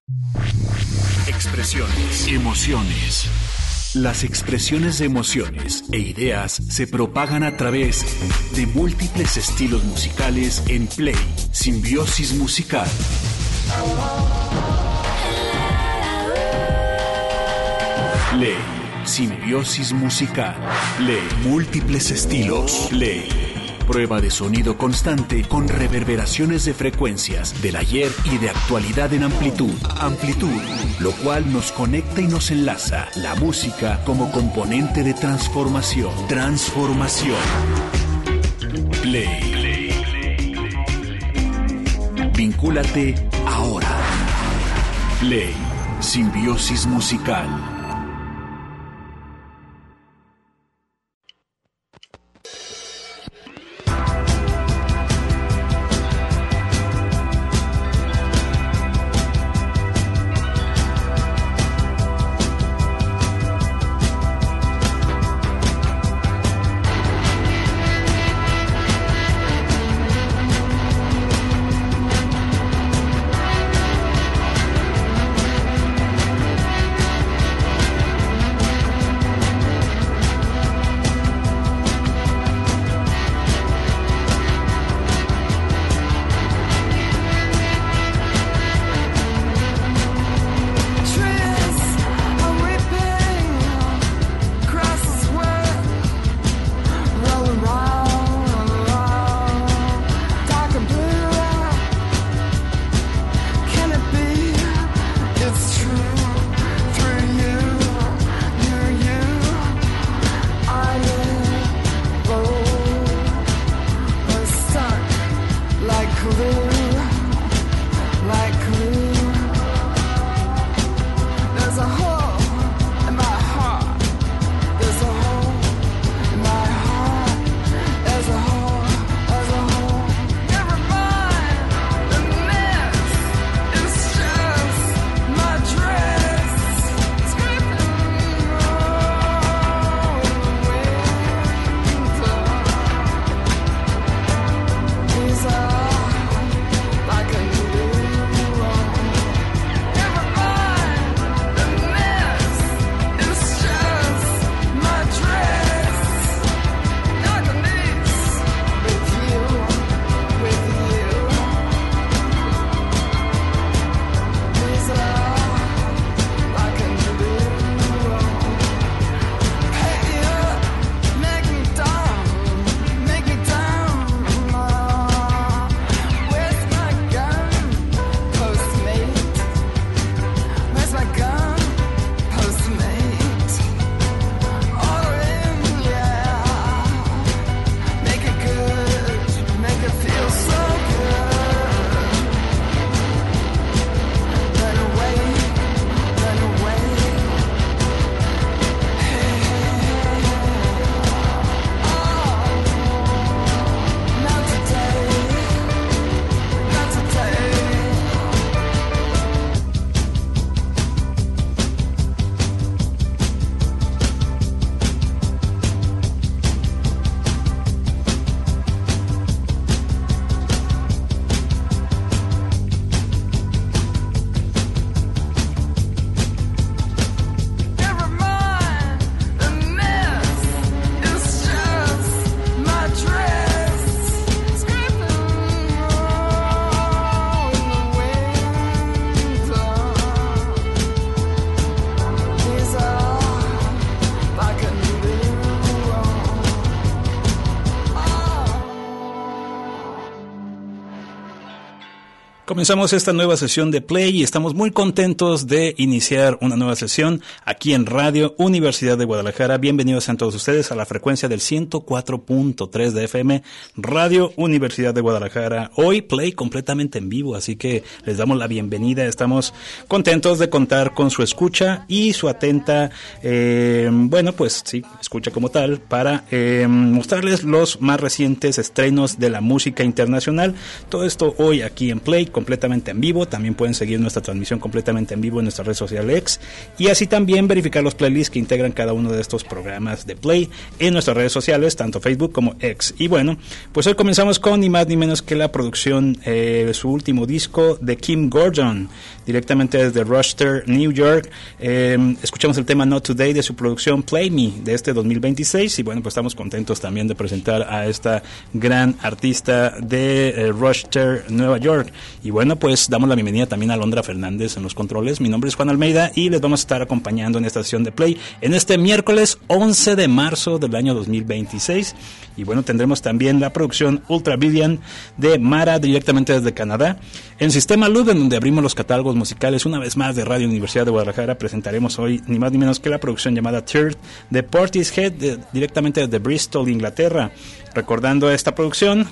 Expresiones, emociones. Las expresiones de emociones e ideas se propagan a través de múltiples estilos musicales en Play, Simbiosis Musical. Play, Simbiosis Musical. Play, múltiples estilos. Play, prueba de sonido constante con reverberaciones de frecuencias del ayer y de actualidad en amplitud. Amplitud, lo cual nos conecta y nos enlaza. La música como componente de transformación. Transformación. Play. Vincúlate ahora. Play, Simbiosis Musical. Comenzamos esta nueva sesión de Play y estamos muy contentos de iniciar una nueva sesión aquí en Radio Universidad de Guadalajara. Bienvenidos a todos ustedes a la frecuencia del 104.3 de FM, Radio Universidad de Guadalajara. Hoy Play completamente en vivo, así que les damos la bienvenida. Estamos contentos de contar con su escucha y su atenta, escucha como tal, para mostrarles los más recientes estrenos de la música internacional. Todo esto hoy aquí en Play, completamente en vivo. También pueden seguir nuestra transmisión completamente en vivo en nuestra red social X, y así también verificar los playlists que integran cada uno de estos programas de Play en nuestras redes sociales, tanto Facebook como X. Y bueno, pues hoy comenzamos con ni más ni menos que la producción de su último disco de Kim Gordon, directamente desde Rochester, New York. Escuchamos el tema Not Today de su producción Play Me de este 2026, y bueno, pues estamos contentos también de presentar a esta gran artista de Rochester, Nueva York. Y bueno, pues damos la bienvenida también a Alondra Fernández en los controles. Mi nombre es Juan Almeida y les vamos a estar acompañando en esta sesión de Play en este miércoles 11 de marzo del año 2026. Y bueno, tendremos también la producción Ultra Vivian de Mara, directamente desde Canadá. En Sistema Loop, en donde abrimos los catálogos musicales una vez más de Radio Universidad de Guadalajara, presentaremos hoy ni más ni menos que la producción llamada Third de Portishead, directamente desde Bristol, Inglaterra. Recordando esta producción,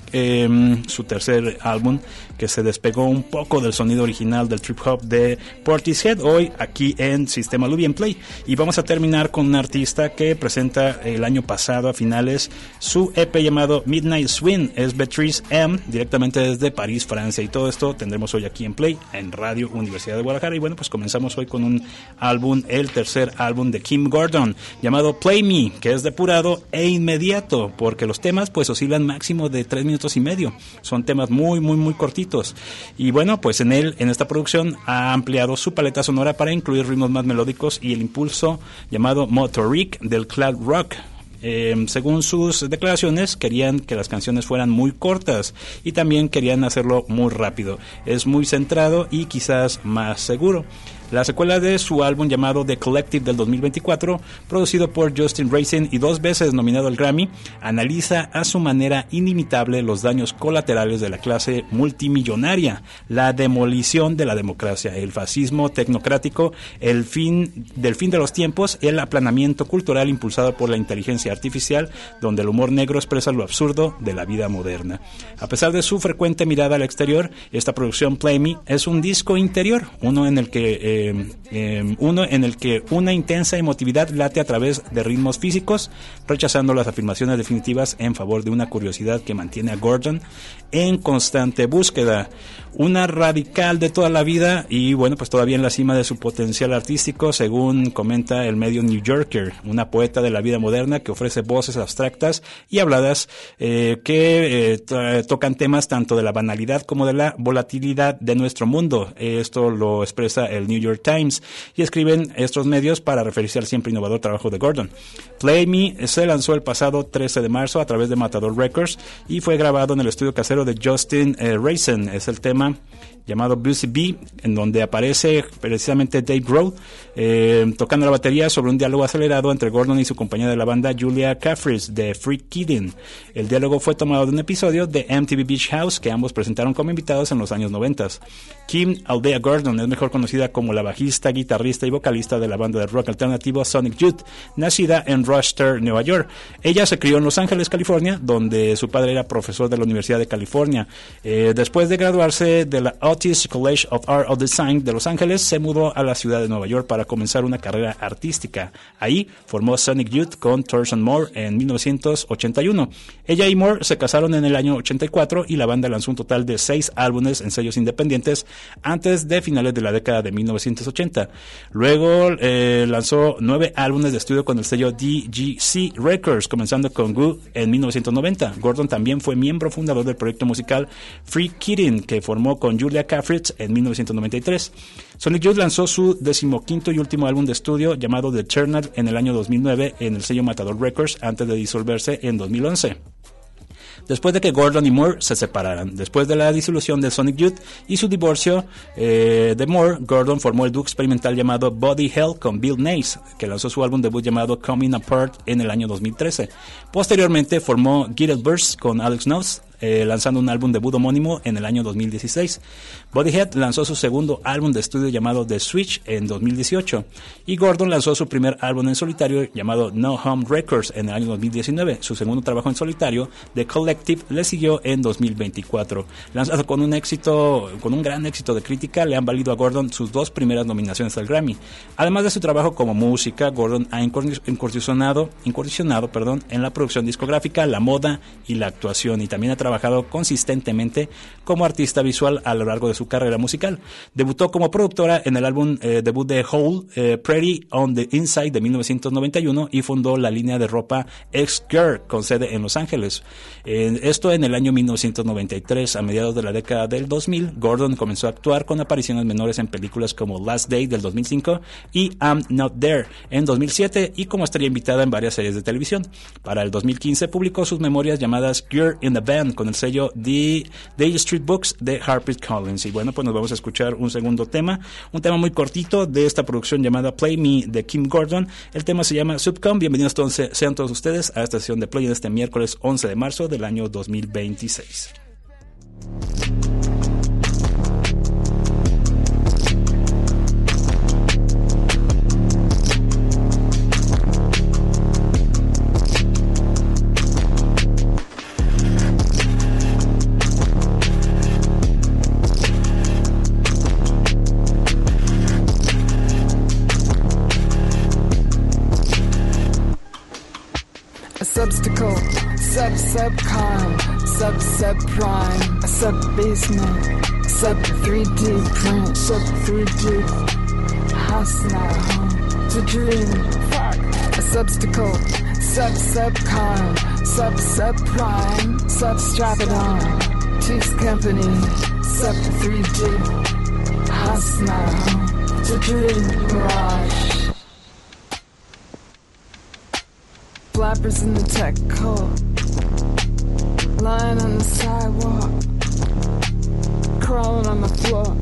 su tercer álbum, que se despegó un poco del sonido original del trip hop de Portishead, hoy aquí en Sistema Loop y en Play. Y vamos a terminar con un artista que presenta el año pasado a finales su EP llamado Midnight Swing. Es Beatrice M, directamente desde París, Francia. Y todo esto tendremos hoy aquí en Play, en Radio Universidad de Guadalajara. Y bueno, pues comenzamos hoy con un álbum, el tercer álbum de Kim Gordon, llamado Play Me, que es depurado e inmediato, porque los temas pues oscilan máximo de 3 minutos y medio. Son temas muy cortitos. Y bueno, pues en esta producción ha ampliado su paleta sonora para incluir ritmos más melódicos y el impulso llamado motoric del cloud rock. Según sus declaraciones, querían que las canciones fueran muy cortas y también querían hacerlo muy rápido. Es muy centrado y quizás más seguro. La secuela de su álbum llamado The Collective del 2024, producido por Justin Racing y 2 veces nominado al Grammy, analiza a su manera inimitable los daños colaterales de la clase multimillonaria, la demolición de la democracia, el fascismo tecnocrático, el fin de los tiempos, el aplanamiento cultural impulsado por la inteligencia artificial, donde el humor negro expresa lo absurdo de la vida moderna. A pesar de su frecuente mirada al exterior, esta producción Play Me es un disco interior, uno en el que una intensa emotividad late a través de ritmos físicos, rechazando las afirmaciones definitivas en favor de una curiosidad que mantiene a Gordon en constante búsqueda. Una radical de toda la vida y bueno, pues todavía en la cima de su potencial artístico, según comenta el medio New Yorker, una poeta de la vida moderna que ofrece voces abstractas y habladas que tocan temas tanto de la banalidad como de la volatilidad de nuestro mundo. Esto lo expresa el New York Times y escriben estos medios para referirse al siempre innovador trabajo de Gordon. Play Me se lanzó el pasado 13 de marzo a través de Matador Records y fue grabado en el estudio casero de Justin Racing. Es el tema llamado Busy Bee, en donde aparece precisamente Dave Grohl tocando la batería sobre un diálogo acelerado entre Gordon y su compañera de la banda Julia Caffris de Freak Kidding. El diálogo fue tomado de un episodio de MTV Beach House que ambos presentaron como invitados en los años 90. Kim Aldea Gordon es mejor conocida como la bajista, guitarrista y vocalista de la banda de rock alternativo Sonic Youth, nacida en Rochester, Nueva York. Ella se crió en Los Ángeles, California, donde su padre era profesor de la Universidad de California. Después de graduarse de la Otis College of Art and Design de Los Ángeles, se mudó a la ciudad de Nueva York para comenzar una carrera artística. Ahí formó Sonic Youth con Thurston Moore en 1981. Ella y Moore se casaron en el año 84 y la banda lanzó un total de 6 álbumes en sellos independientes antes de finales de la década de 1980. Luego lanzó 9 álbumes de estudio con el sello DGC Records, comenzando con Goo en 1990. Gordon también fue miembro fundador del proyecto musical Freak Kidding, que formó con Julia Caffritz en 1993. Sonic Youth lanzó su 15º y último álbum de estudio llamado The Eternal en el año 2009 en el sello Matador Records antes de disolverse en 2011. Después de que Gordon y Moore se separaran. Después de la disolución de Sonic Youth y su divorcio de Moore, Gordon formó el dúo experimental llamado Body Hell con Bill Nace, que lanzó su álbum debut llamado Coming Apart en el año 2013. Posteriormente formó Gitted Burst con Alex Knowles, lanzando un álbum debut homónimo en el año 2016. Bodyhead lanzó su segundo álbum de estudio llamado The Switch en 2018 y Gordon lanzó su primer álbum en solitario llamado No Home Records en el año 2019. Su segundo trabajo en solitario, The Collective, le siguió en 2024. Lanzado con un gran éxito de crítica, le han valido a Gordon sus 2 primeras nominaciones al Grammy. Además de su trabajo como música, Gordon ha incursionado en la producción discográfica, la moda y la actuación, y también ha trabajado trabajado consistentemente como artista visual a lo largo de su carrera musical. Debutó como productora en el álbum debut de Hole, Pretty on the Inside de 1991 y fundó la línea de ropa X-Girl con sede en Los Ángeles. Esto en el año 1993. A mediados de la década del 2000, Gordon comenzó a actuar con apariciones menores en películas como Last Day del 2005 y I'm Not There en 2007 y como estrella invitada en varias series de televisión. Para el 2015 publicó sus memorias llamadas Girl in the Band con el sello The Dale Street Books de HarperCollins. Y bueno, pues nos vamos a escuchar un segundo tema, un tema muy cortito de esta producción llamada Play Me de Kim Gordon. El tema se llama Subcom. Bienvenidos sean todos ustedes a esta sesión de Play en este miércoles 11 de marzo del año 2026. Substacle, subcon, subprime, a sub-basement, sub-3D print, sub-3D, house not a home, it's a dream, fuck, a substacle, subcon, subprime, strap it on, Chiefs Company, sub-3D, house not a home, it's a dream, mirage. Flappers in the tech coat, lying on the sidewalk, crawling on the floor,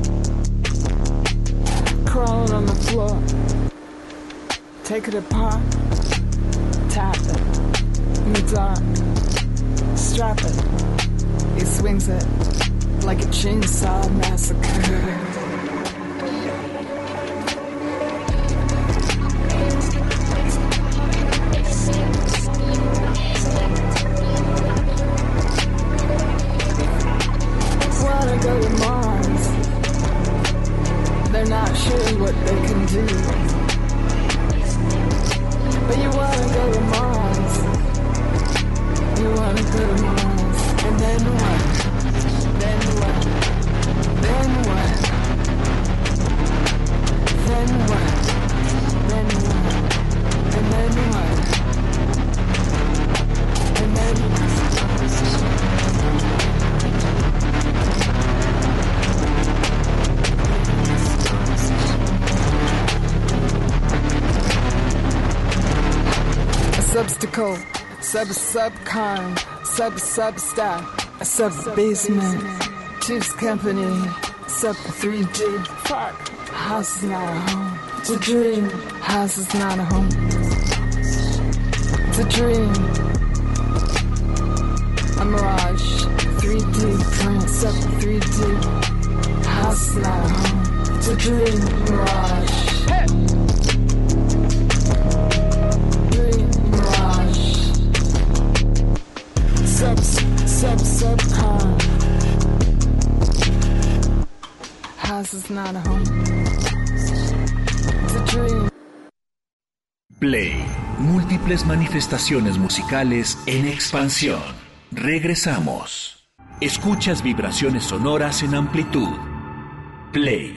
crawling on the floor. Take it apart, tap it, in the dark, strap it. He swings it like a chainsaw massacre. Go to Mars. They're not sure what they can do, but you wanna go to Mars. You wanna go to Mars. And then what? Then what? Then what? Then what? Then what? And then what? And then what? Substacle, subcon, substack, a sub-basement, Chiefs Company, sub-3D, fuck, house is not a home, it's a dream, house is not a home, it's a dream, a mirage, 3D print, sub-3D, house is not a home, it's a dream, mirage, hey! Subcon. House is not a home. It's a dream. Play. Múltiples manifestaciones musicales en expansión. Regresamos. Escuchas vibraciones sonoras en amplitud. Play.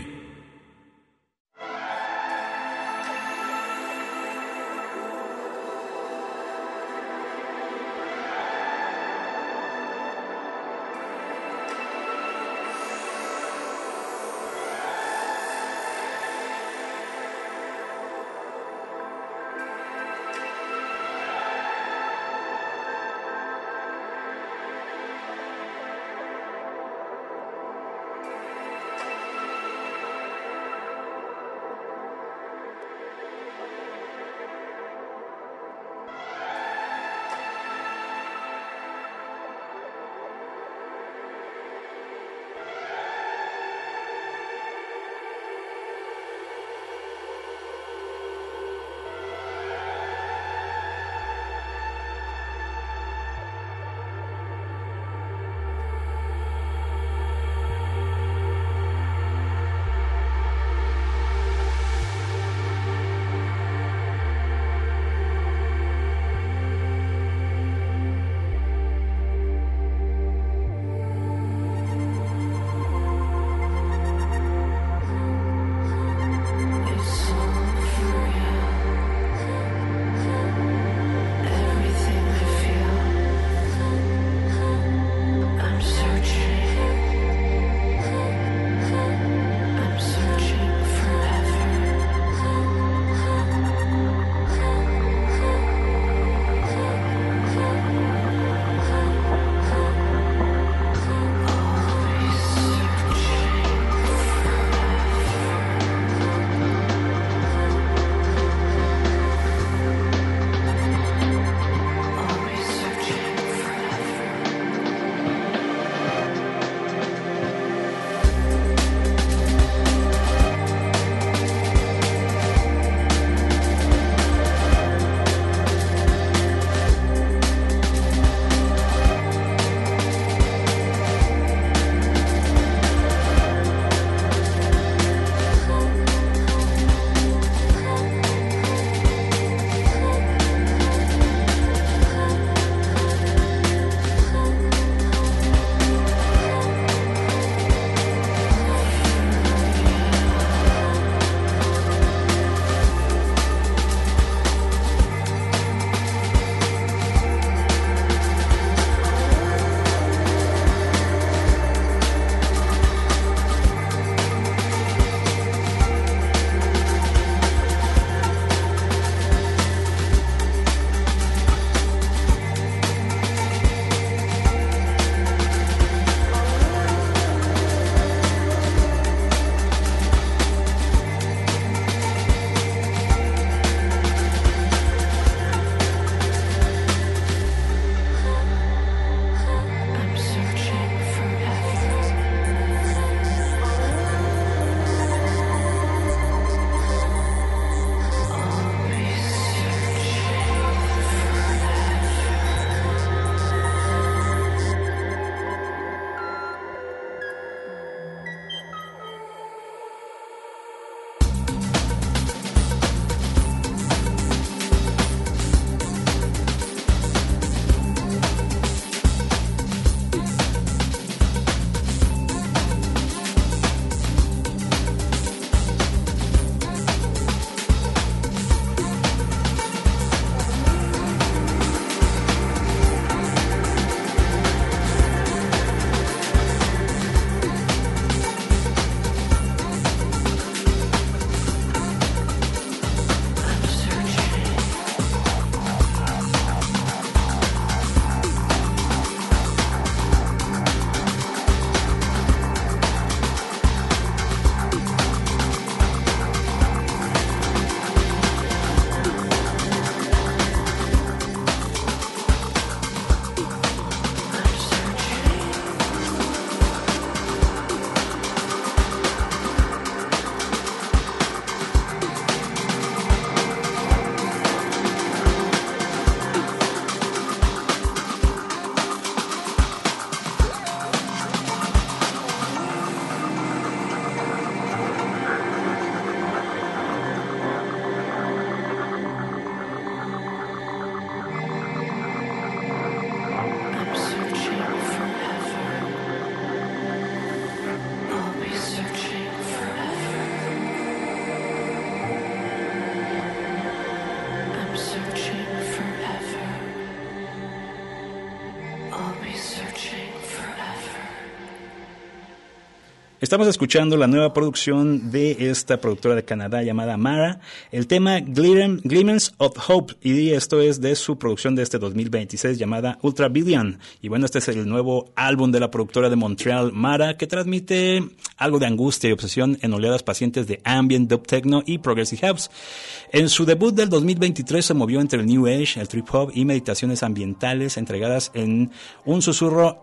Estamos escuchando la nueva producción de esta productora de Canadá llamada Mara, el tema Glimmers of Hope, y esto es de su producción de este 2026 llamada Ultra Billion. Y bueno, este es el nuevo álbum de la productora de Montreal Mara, que transmite algo de angustia y obsesión en oleadas pacientes de ambient, dub techno y progressive house. En su debut del 2023 se movió entre el New Age, el trip hop y meditaciones ambientales entregadas en un susurro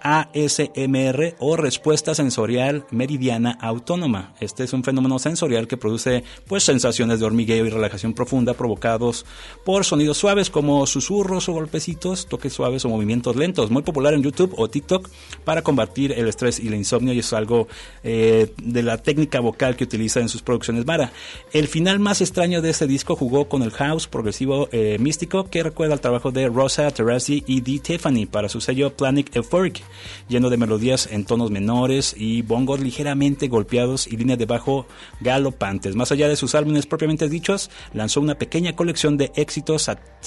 ASMR o respuesta sensorial meridiana autónoma. Este es un fenómeno sensorial que produce pues sensaciones de hormigueo y relajación profunda provocados por sonidos suaves como susurros o golpecitos, toques suaves o movimientos lentos. Muy popular en YouTube o TikTok para combatir el estrés y la insomnio, y es algo de la técnica vocal que utiliza en sus producciones Mara. El final más extraño de este disco jugó con el house progresivo místico que recuerda al trabajo de Rosa Terrazzi y Dee Tiffany para su sello Planet Euphoric, lleno de melodías en tonos menores y bongos ligeramente golpeados y líneas de bajo galopantes. Más allá de sus álbumes propiamente dichos, lanzó una pequeña colección de éxitos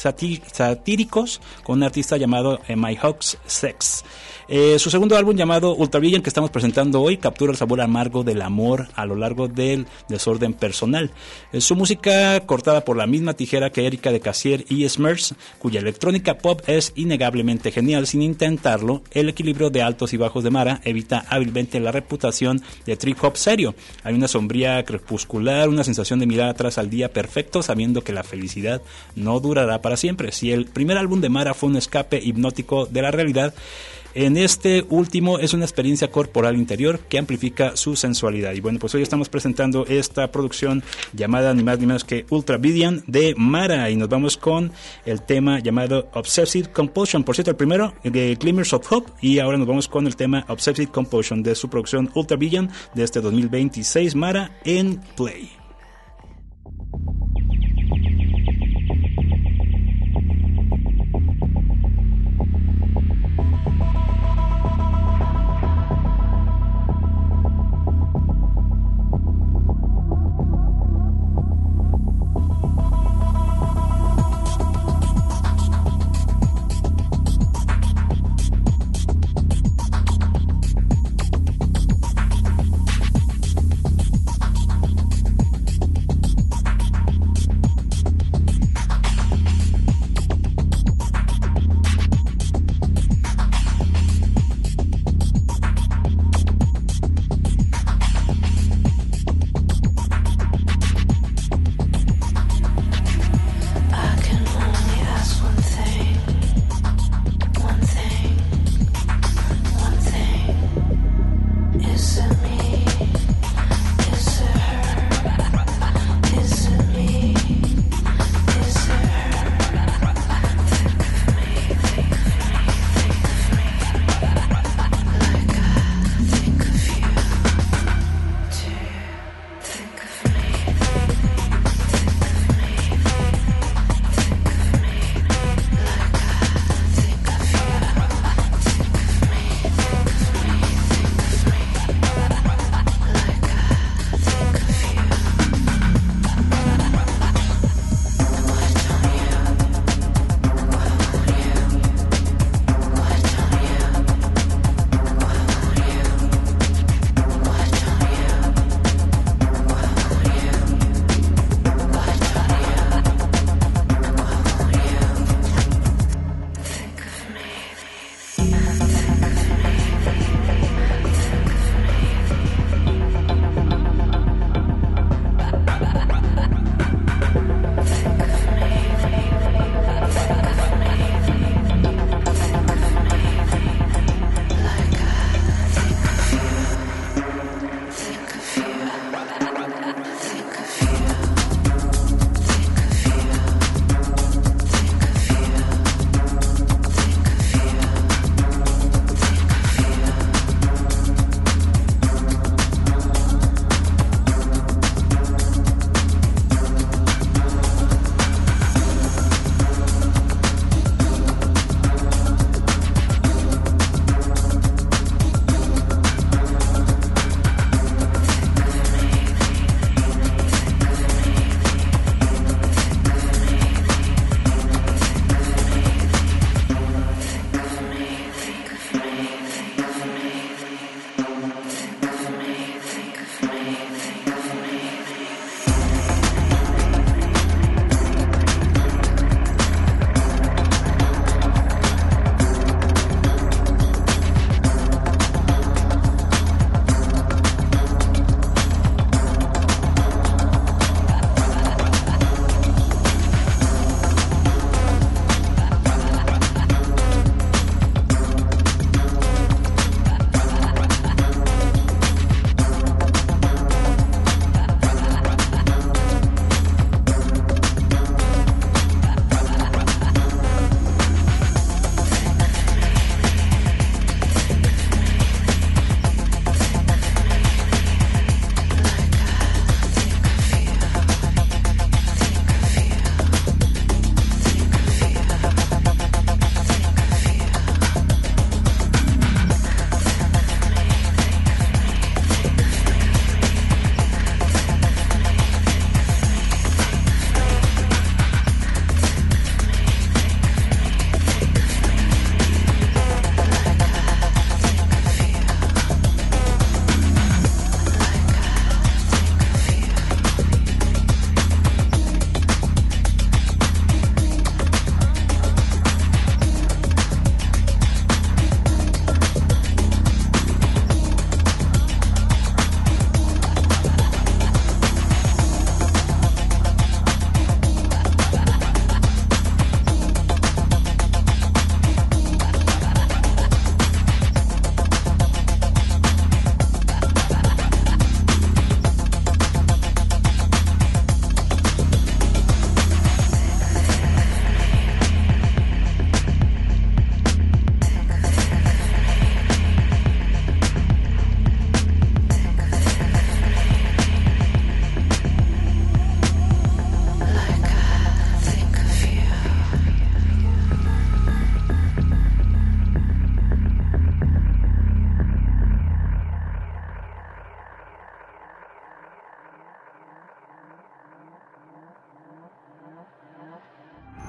satíricos con un artista llamado My Hawk's Sex. Su segundo álbum llamado Ultra Billion, que estamos presentando hoy, captura el sabor amargo del amor a lo largo del desorden personal. Su música cortada por la misma tijera que Erika de Casier y Smurfs, cuya electrónica pop es innegablemente genial sin intentarlo. El equilibrio de altos y bajos de Mara evita hábilmente la reputación de trip hop serio. Hay una sombría crepuscular, una sensación de mirar atrás al día perfecto, sabiendo que la felicidad no durará para siempre. Si el primer álbum de Mara fue un escape hipnótico de la realidad, en este último es una experiencia corporal interior que amplifica su sensualidad. Y bueno, pues hoy estamos presentando esta producción llamada ni más ni menos que Ultra Billion de Mara, y nos vamos con el tema llamado Obsessive Compulsion. Por cierto, el primero de Glimmers of Hope, y ahora nos vamos con el tema Obsessive Compulsion de su producción Ultra Billion de este 2026 Mara en Play.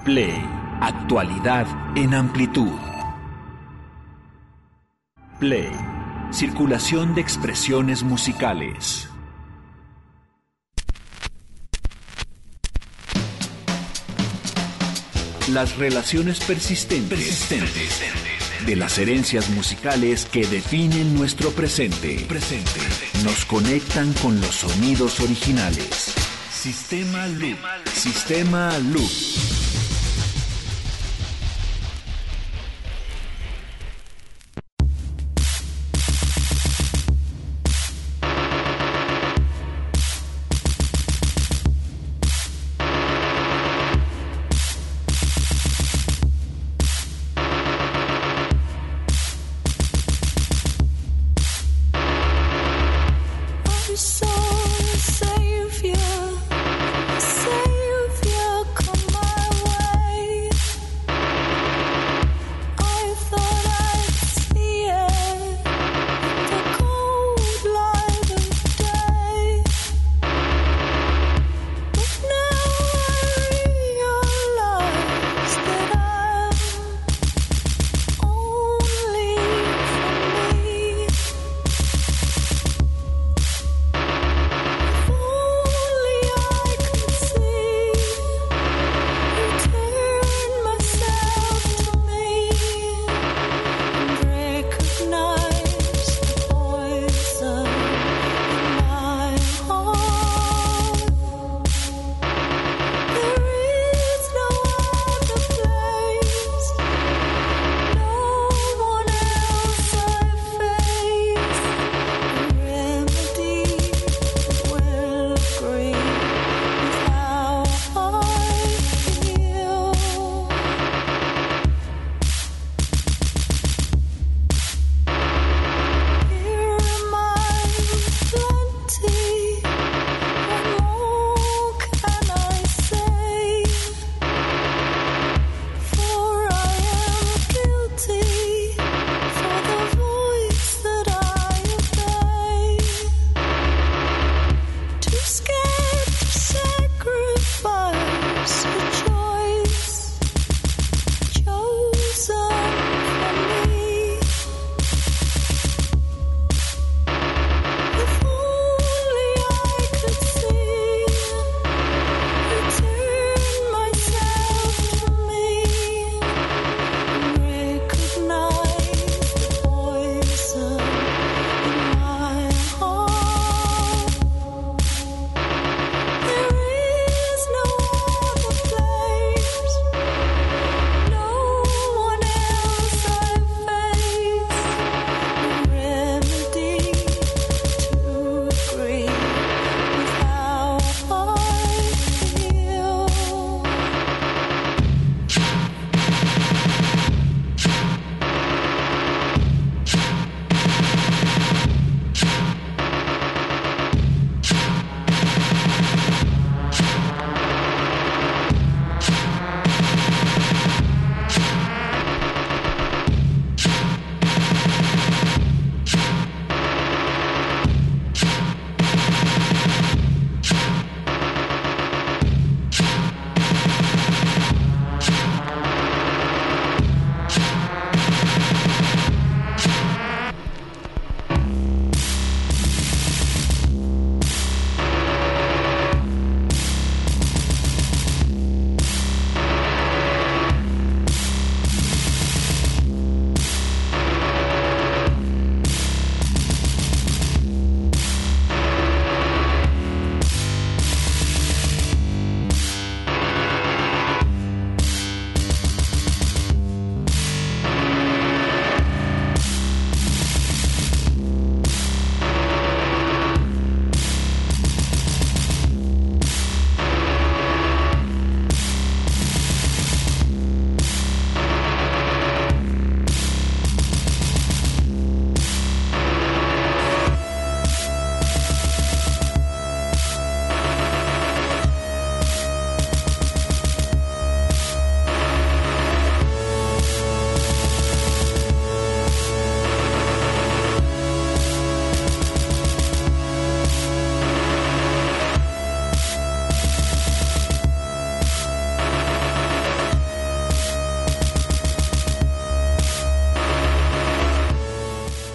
Play, actualidad en amplitud. Play, circulación de expresiones musicales. Las relaciones persistentes de las herencias musicales que definen nuestro presente. Nos conectan con los sonidos originales. Sistema Loop. Sistema Loop. Savior, come my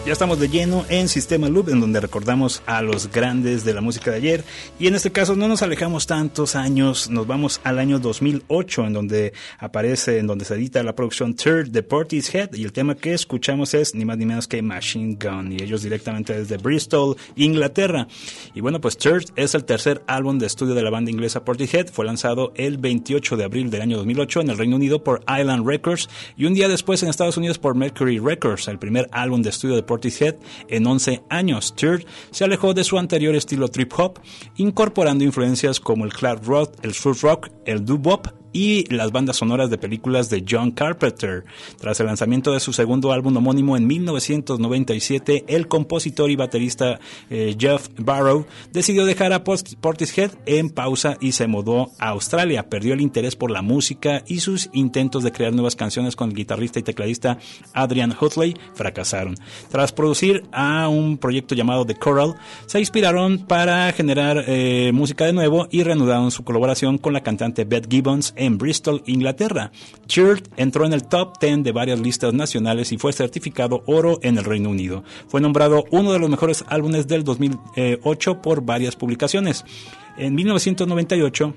Ya estamos de lleno en Sistema Loop, en donde recordamos a los grandes de la música de ayer, y en este caso no nos alejamos tantos años, nos vamos al año 2008, en donde se edita la producción Third de Portishead, y el tema que escuchamos es ni más ni menos que Machine Gun, y ellos directamente desde Bristol, Inglaterra. Y bueno, pues Third es el tercer álbum de estudio de la banda inglesa Portishead, fue lanzado el 28 de abril del año 2008 en el Reino Unido por Island Records, y un día después en Estados Unidos por Mercury Records, el primer álbum de estudio de Portishead en 11 años. Third se alejó de su anterior estilo trip hop, incorporando influencias como el clad rock, el surf rock, el doo-wop y las bandas sonoras de películas de John Carpenter. Tras el lanzamiento de su segundo álbum homónimo en 1997, el compositor y baterista Geoff Barrow decidió dejar a Portishead en pausa y se mudó a Australia. Perdió el interés por la música y sus intentos de crear nuevas canciones con el guitarrista y tecladista Adrian Hutley fracasaron. Tras producir a un proyecto llamado The Coral, se inspiraron para generar música de nuevo y reanudaron su colaboración con la cantante Beth Gibbons en Bristol, Inglaterra. Third entró en el top 10 de varias listas nacionales y fue certificado oro en el Reino Unido. Fue nombrado uno de los mejores álbumes del 2008 por varias publicaciones. En 1998,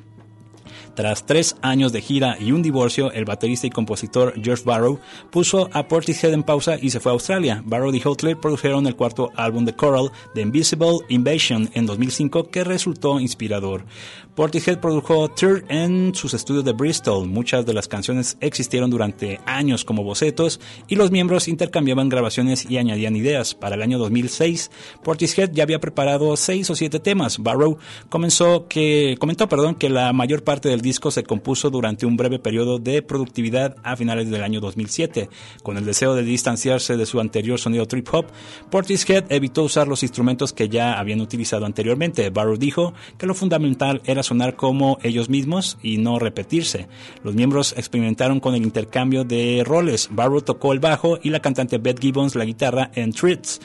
tras 3 años de gira y un divorcio, el baterista y compositor Geoff Barrow puso a Portishead en pausa y se fue a Australia. Barrow y Hutley produjeron el cuarto álbum de Coral, The Invisible Invasion, en 2005, que resultó inspirador. Portishead produjo Third en sus estudios de Bristol. Muchas de las canciones existieron durante años como bocetos y los miembros intercambiaban grabaciones y añadían ideas. Para el año 2006, Portishead ya había preparado 6 o 7 temas. Barrow comentó que la mayor parte del disco se compuso durante un breve periodo de productividad a finales del año 2007. Con el deseo de distanciarse de su anterior sonido trip hop, Portishead evitó usar los instrumentos que ya habían utilizado anteriormente. Barrow dijo que lo fundamental era sonar como ellos mismos y no repetirse. Los miembros experimentaron con el intercambio de roles. Barrow tocó el bajo y la cantante Beth Gibbons la guitarra en Treats.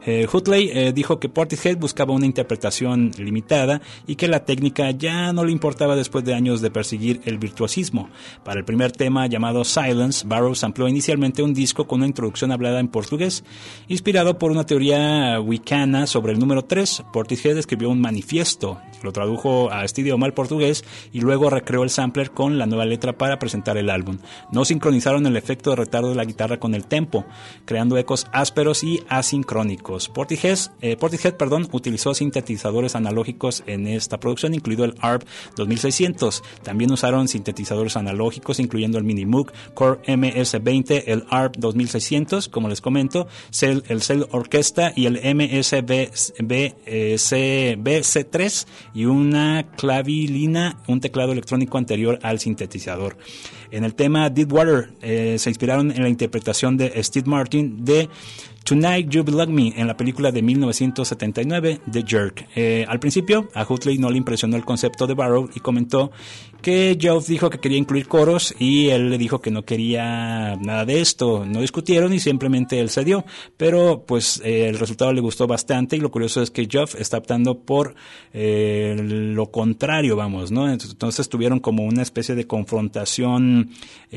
Hutley dijo que Portishead buscaba una interpretación limitada y que la técnica ya no le importaba después de años de perseguir el virtuosismo. Para el primer tema, llamado Silence, Barrow amplió inicialmente un disco con una introducción hablada en portugués. Inspirado por una teoría wicana sobre el número 3, Portishead escribió un manifiesto, lo tradujo a este idioma al portugués y luego recreó el sampler con la nueva letra para presentar el álbum. No sincronizaron el efecto de retardo de la guitarra con el tempo, creando ecos ásperos y asincrónicos. Portishead utilizó sintetizadores analógicos en esta producción, incluido el ARP 2600. También usaron sintetizadores analógicos, incluyendo el Minimoog Core MS-20, el ARP 2600, como les comento, el Cell Orquesta y el MSBC3 y una clavilina, un teclado electrónico anterior al sintetizador. En el tema Deepwater se inspiraron en la interpretación de Steve Martin de Tonight You Belong Me en la película de 1979 The Jerk. Al principio a Hutley no le impresionó el concepto de Barrow y comentó que Geoff dijo que quería incluir coros y él le dijo que no quería nada de esto. No discutieron y simplemente él cedió, pero pues el resultado le gustó bastante y lo curioso es que Geoff está optando por lo contrario, vamos, ¿no? Entonces tuvieron como una especie de confrontación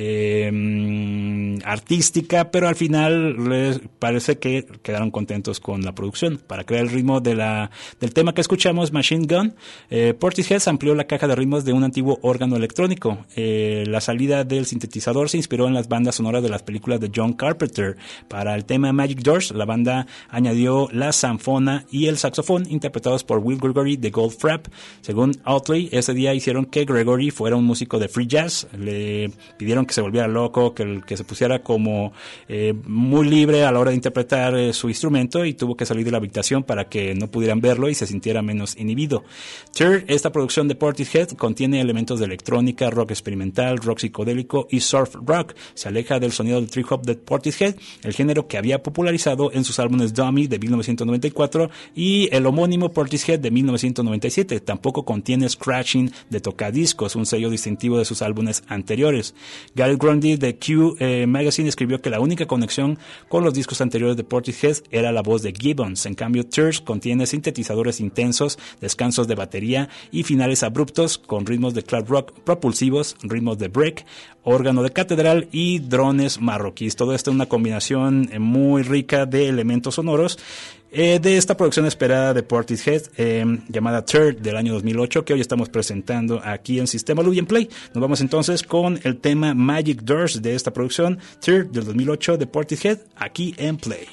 artística, pero al final les parece que quedaron contentos con la producción. Para crear el ritmo del tema que escuchamos, Machine Gun, Portishead amplió la caja de ritmos de un antiguo órgano electrónico. La salida del sintetizador se inspiró en las bandas sonoras de las películas de John Carpenter. Para el tema Magic Doors, la banda añadió la zanfona y el saxofón interpretados por Will Gregory de Goldfrapp. Según Utley, ese día hicieron que Gregory fuera un músico de free jazz. Le pidieron que se volviera loco, que se pusiera como muy libre a la hora de interpretar su instrumento y tuvo que salir de la habitación para que no pudieran verlo y se sintiera menos inhibido. Third, esta producción de Portishead contiene elementos de electrónica, rock experimental, rock psicodélico y surf rock. Se aleja del sonido del trip hop de Portishead, el género que había popularizado en sus álbumes Dummy de 1994 y el homónimo Portishead de 1997. Tampoco contiene scratching de tocadiscos, un sello distintivo de sus álbumes anteriores. Gary Grundy de Q Magazine escribió que la única conexión con los discos anteriores de Portishead era la voz de Gibbons. En cambio, Thirst contiene sintetizadores intensos, descansos de batería y finales abruptos con ritmos de club rock propulsivos, ritmos de break, órgano de catedral y drones marroquíes. Todo esto es una combinación muy rica de elementos sonoros de esta producción esperada de Portishead llamada Third del año 2008, que hoy estamos presentando aquí en Sistema Luby Play. Nos vamos entonces con el tema Magic Doors de esta producción Third del 2008 de Portishead aquí en Play.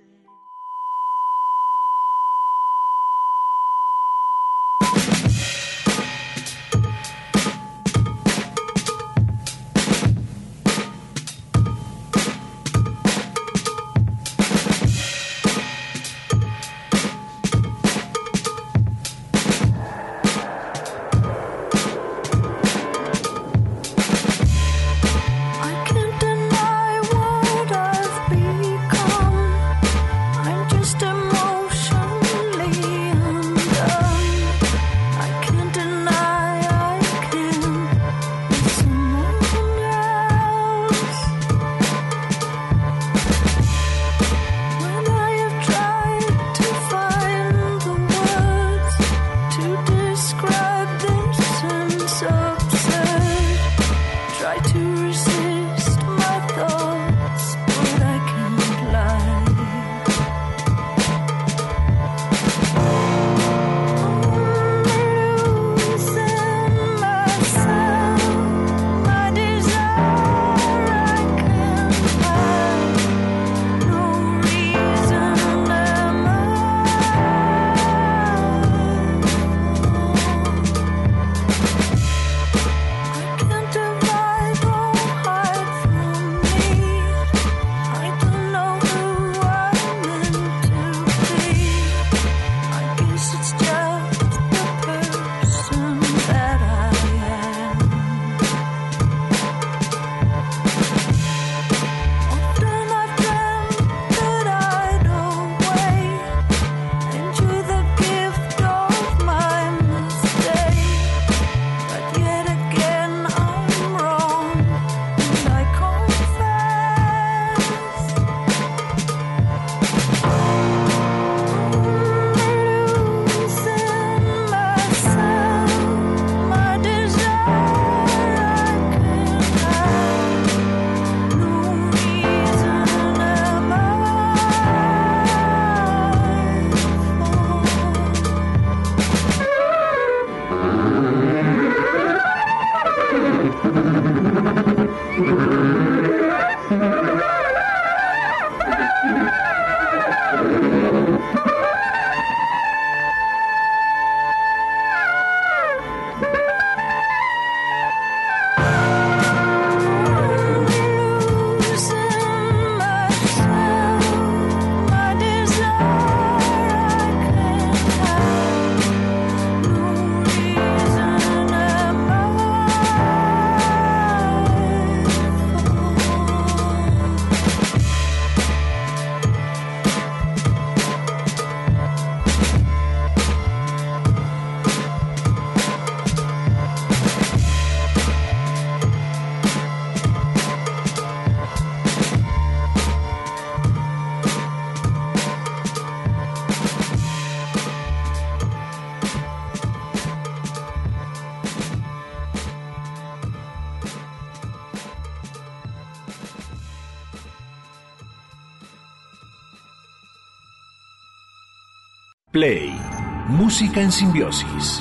Play, música en simbiosis.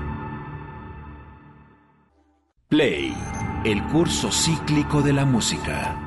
Play, el curso cíclico de la música.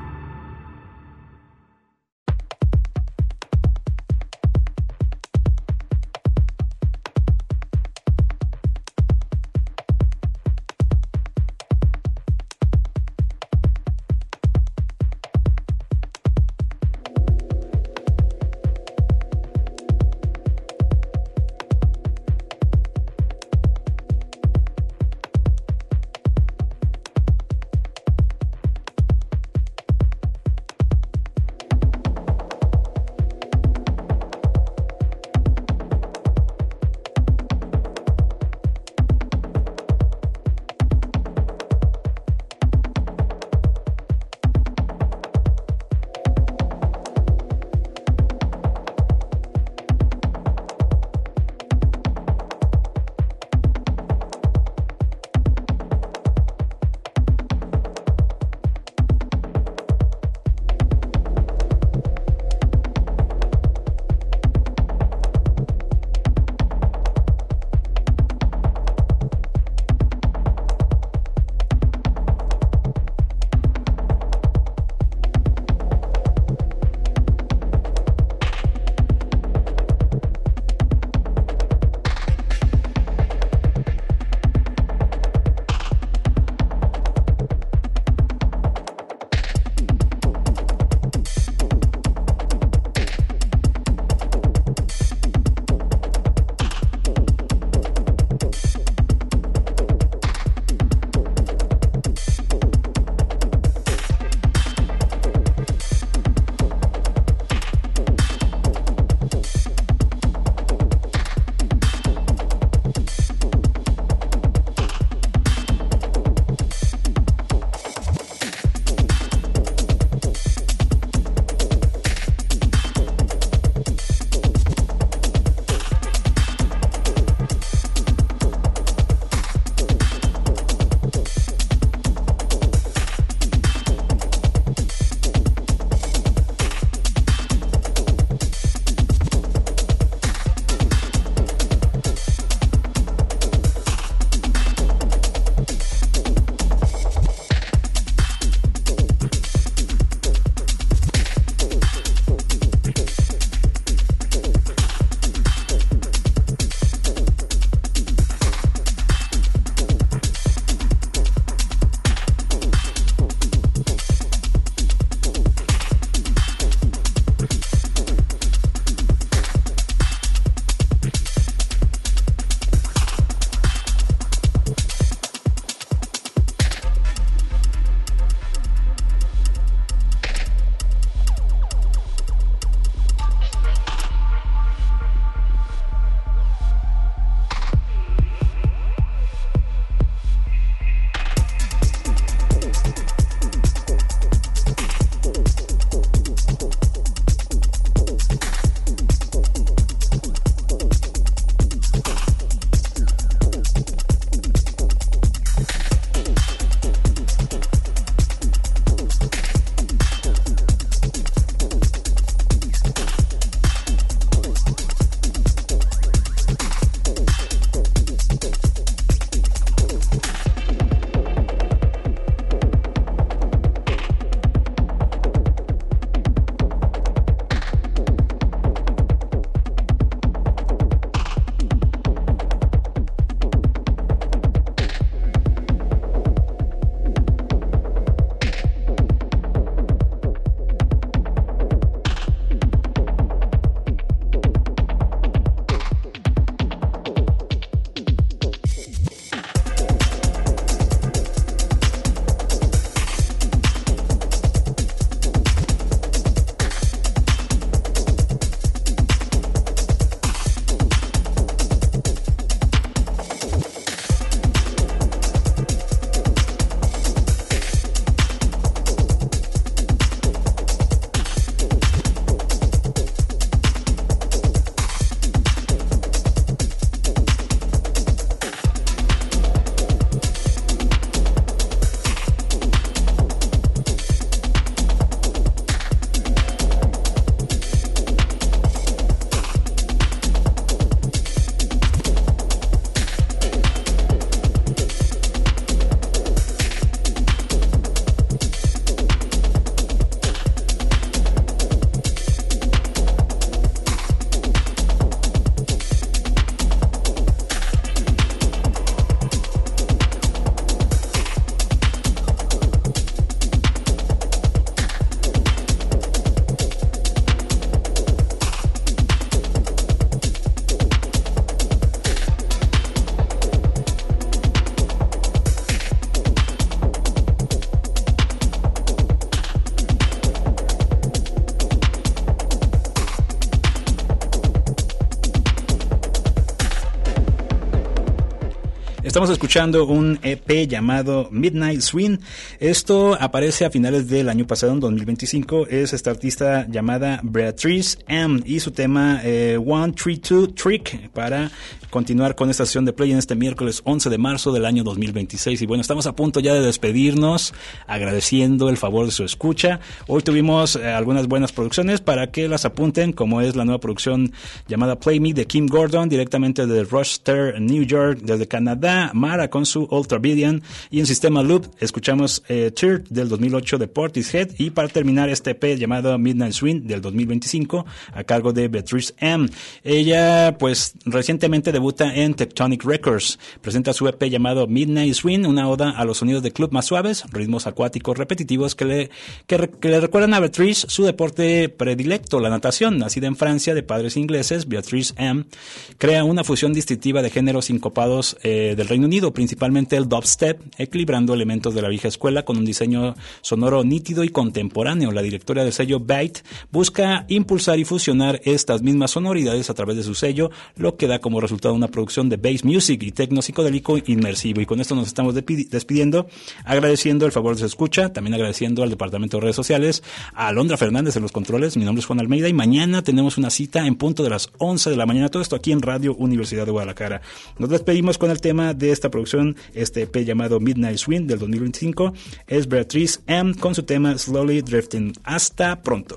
Estamos escuchando un EP llamado Midnight Swing. Esto aparece a finales del año pasado, en 2025. Es esta artista llamada Beatrice M. y su tema 132 Trick, para continuar con esta sesión de Play en este miércoles 11 de marzo del año 2026. Y bueno, estamos a punto ya de despedirnos, agradeciendo el favor de su escucha. Hoy tuvimos algunas buenas producciones para que las apunten, como es la nueva producción llamada Play Me de Kim Gordon, directamente de Rochester, New York. Desde Canadá, Mara con su Ultravidian, y en Sistema Loop escuchamos Tear del 2008 de Portishead, y para terminar este EP llamado Midnight Swing del 2025 a cargo de Beatrice M. Ella pues recientemente debuta en Tectonic Records, presenta su EP llamado Midnight Swing, una oda a los sonidos de club más suaves, ritmos acuáticos repetitivos que le recuerdan a Beatrice su deporte predilecto, la natación. Nacida en Francia de padres ingleses, Beatrice M. crea una fusión distintiva de géneros sincopados del Reino Unido, principalmente el dubstep, equilibrando elementos de la vieja escuela con un diseño sonoro nítido y contemporáneo. La directora del sello Byte busca impulsar y fusionar estas mismas sonoridades a través de su sello, lo que da como resultado una producción de bass music y techno psicodélico inmersivo. Y con esto nos estamos despidiendo, agradeciendo el favor de su escucha, también agradeciendo al departamento de redes sociales, a Alondra Fernández en los controles. Mi nombre es Juan Almeida y mañana tenemos una cita en punto de las 11 de la mañana, todo esto aquí en Radio Universidad de Guadalajara. Nos despedimos con el tema de esta producción, este EP llamado Midnight Swing del 2025. Es Beatrice M. con su tema Slowly Drifting. Hasta pronto.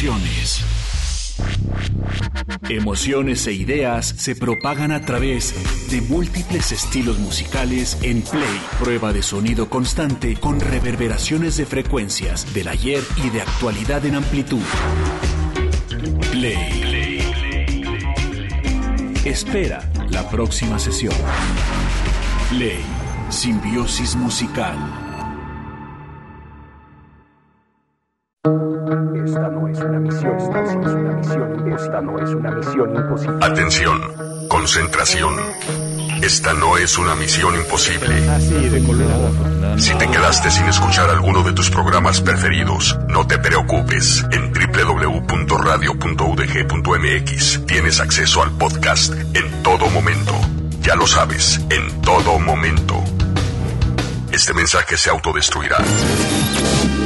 emociones. Emociones e ideas se propagan a través de múltiples estilos musicales en Play, prueba de sonido constante con reverberaciones de frecuencias del ayer y de actualidad en amplitud. Play. Espera la próxima sesión. Play, simbiosis musical. Esta no es una misión imposible. Atención, concentración. Esta no es una misión imposible. Si te quedaste sin escuchar alguno de tus programas preferidos, no te preocupes. En www.radio.udg.mx tienes acceso al podcast en todo momento. Ya lo sabes, en todo momento. Este mensaje se autodestruirá.